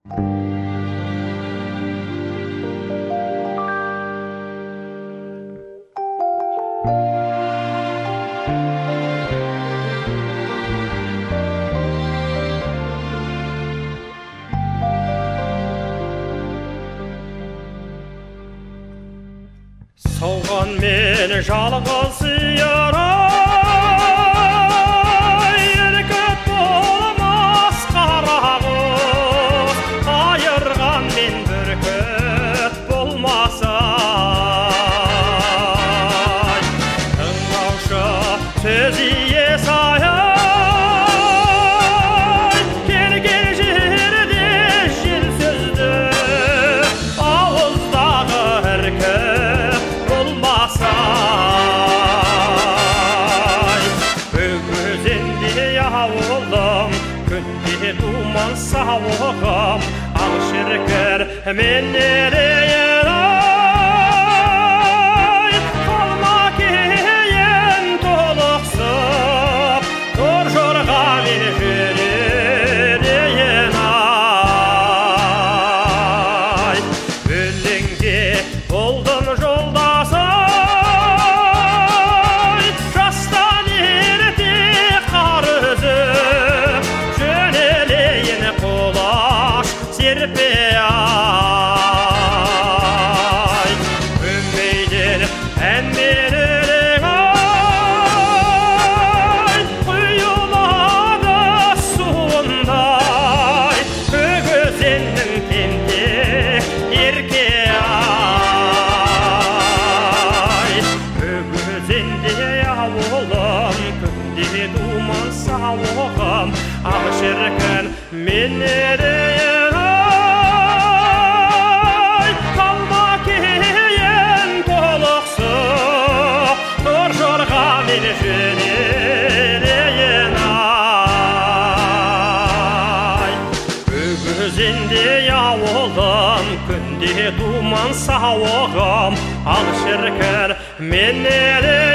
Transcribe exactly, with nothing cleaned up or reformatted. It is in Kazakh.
Soğan men жалғыз яра еркет болмас қарағыз айырған мен бүркіт болмаса тыңдаушы сөз иесі ай келген жерде жел сөзді ауыздағы іркіт ауылым күнде туман сауығым ал шіркір мен ерейін ай қалма кейін толықсып тор жорға мен жүререйін ай өлеңде болдым жолдасым ай өммейдер әнмен өлең ай құйылады суындай өгізеннің тентек ерке ай өгізенде ауылым күнде думан сауығым ал шіркін мен ерейін жөнелейін ай өгізенде ауылым күнде думан сауығым ал шіркін мен ерейін